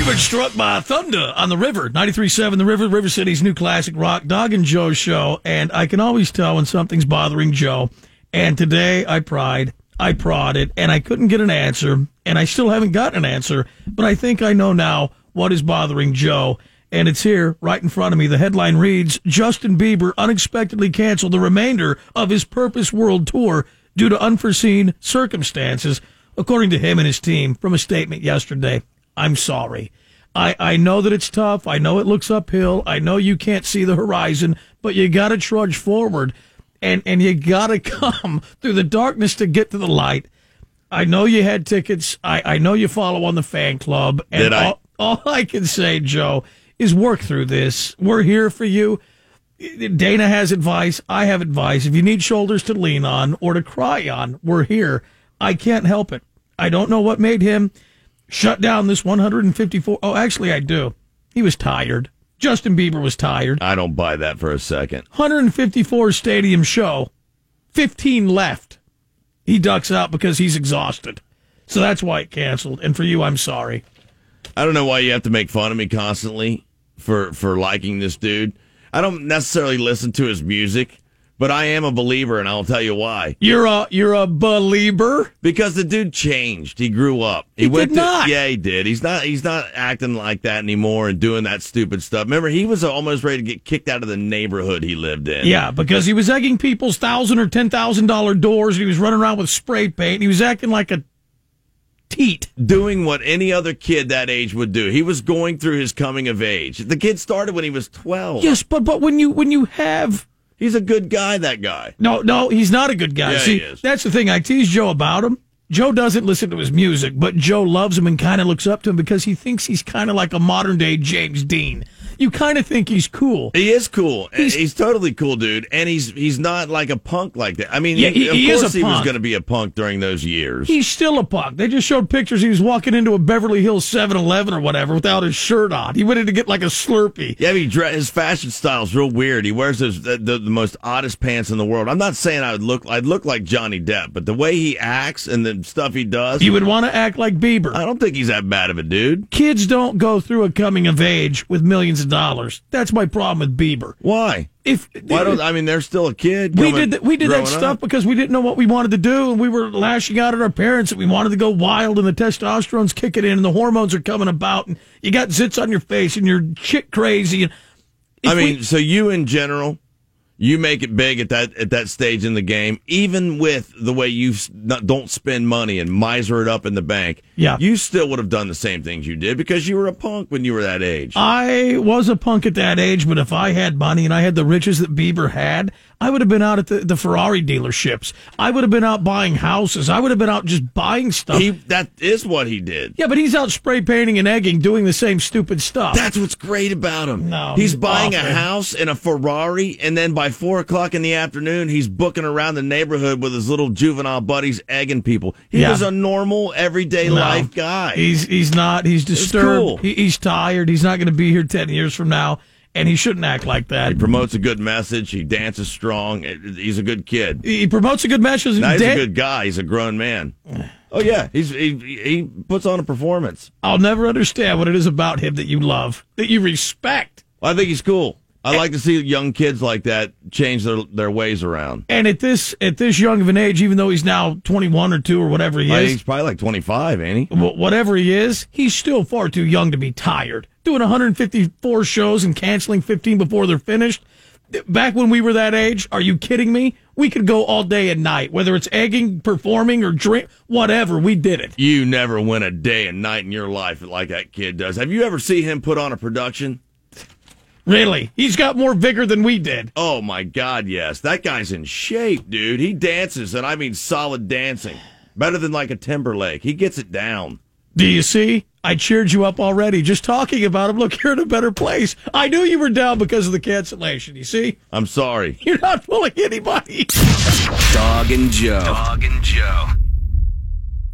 You've been struck by thunder on the river. 93.7 The River, River City's new classic rock, Dog and Joe show. And I can always tell when something's bothering Joe. And today I prodded, and I couldn't get an answer. And I still haven't gotten an answer. But I think I know now what is bothering Joe. And it's here, right in front of me. The headline reads, Justin Bieber unexpectedly canceled the remainder of his Purpose World Tour due to unforeseen circumstances, according to him and his team, from a statement yesterday. I'm sorry. I know that it's tough. I know it looks uphill. I know you can't see the horizon, but you got to trudge forward, and you got to come through the darkness to get to the light. I know you had tickets. I know you follow on the fan club. And all I can say, Joe, is work through this. We're here for you. Dana has advice. I have advice. If you need shoulders to lean on or to cry on, we're here. I can't help it. I don't know what made him shut down this 154. Oh, actually, I do. He was tired. Justin Bieber was tired. I don't buy that for a second. 154 stadium show. 15 left. He ducks out because he's exhausted. So that's why it canceled. And for you, I'm sorry. I don't know why you have to make fun of me constantly for liking this dude. I don't necessarily listen to his music, but I am a believer, and I'll tell you why. You're a believer? Because the dude changed. He grew up. He did not. Yeah, he did. He's not acting like that anymore and doing that stupid stuff. Remember, he was almost ready to get kicked out of the neighborhood he lived in. Yeah, because he was egging people's $1,000 or $10,000 doors, and he was running around with spray paint, and he was acting like a teat. Doing what any other kid that age would do. He was going through his coming of age. The kid started when he was 12. Yes, but when you have... He's a good guy, that guy. No, he's not a good guy. Yeah, See, he is. That's the thing. I tease Joe about him. Joe doesn't listen to his music, but Joe loves him and kind of looks up to him because he thinks he's kind of like a modern-day James Dean. You kind of think he's cool. He is cool. He's totally cool, dude. And he's not like a punk like that. I mean, yeah, he is was going to be a punk during those years. He's still a punk. They just showed pictures. He was walking into a Beverly Hills 7-Eleven or whatever without his shirt on. He went in to get like a Slurpee. Yeah, his fashion style's real weird. He wears the most oddest pants in the world. I'm not saying I'd look like Johnny Depp, but the way he acts and the stuff he does. You would want to act like Bieber. I don't think he's that bad of a dude. Kids don't go through a coming of age with millions of dollars. That's my problem with Bieber. Why? They're still a kid. We did that stuff because we didn't know what we wanted to do, and we were lashing out at our parents, and we wanted to go wild, and the testosterone's kicking in, and the hormones are coming about, and you got zits on your face, and you're shit crazy. So you in general, you make it big at that stage in the game, even with the way you don't spend money and miser it up in the bank. Yeah, you still would have done the same things you did because you were a punk when you were that age. I was a punk at that age, but if I had money and I had the riches that Bieber had, I would have been out at the Ferrari dealerships. I would have been out buying houses. I would have been out just buying stuff. That is what he did. Yeah, but he's out spray painting and egging, doing the same stupid stuff. That's what's great about him. No, he's buying awful. A house and a Ferrari, and then by 4 o'clock in the afternoon, he's booking around the neighborhood with his little juvenile buddies, egging people. He was a normal, everyday life guy. He's not. He's disturbed. Cool. He's tired. He's not going to be here 10 years from now. And he shouldn't act like that. He promotes a good message. He dances strong. He's a good kid. He promotes a good message. Now, he's a good guy. He's a grown man. Oh, yeah. He puts on a performance. I'll never understand what it is about him that you love, that you respect. Well, I think he's cool. I like to see young kids like that change their ways around. And at this young of an age, even though he's now 21 or 2 or whatever he is. He's probably like 25, ain't he? Whatever he is, he's still far too young to be tired. Doing 154 shows and canceling 15 before they're finished. Back when we were that age, are you kidding me? We could go all day and night, whether it's egging, performing, or drink, whatever, we did it. You never went a day and night in your life like that kid does. Have you ever seen him put on a production? Really? He's got more vigor than we did. Oh, my God, yes. That guy's in shape, dude. He dances, and I mean solid dancing. Better than like a Timberlake. He gets it down. Do you see? I cheered you up already. Just talking about him. Look, you're in a better place. I knew you were down because of the cancellation. You see? I'm sorry. You're not fooling anybody. Dog and Joe.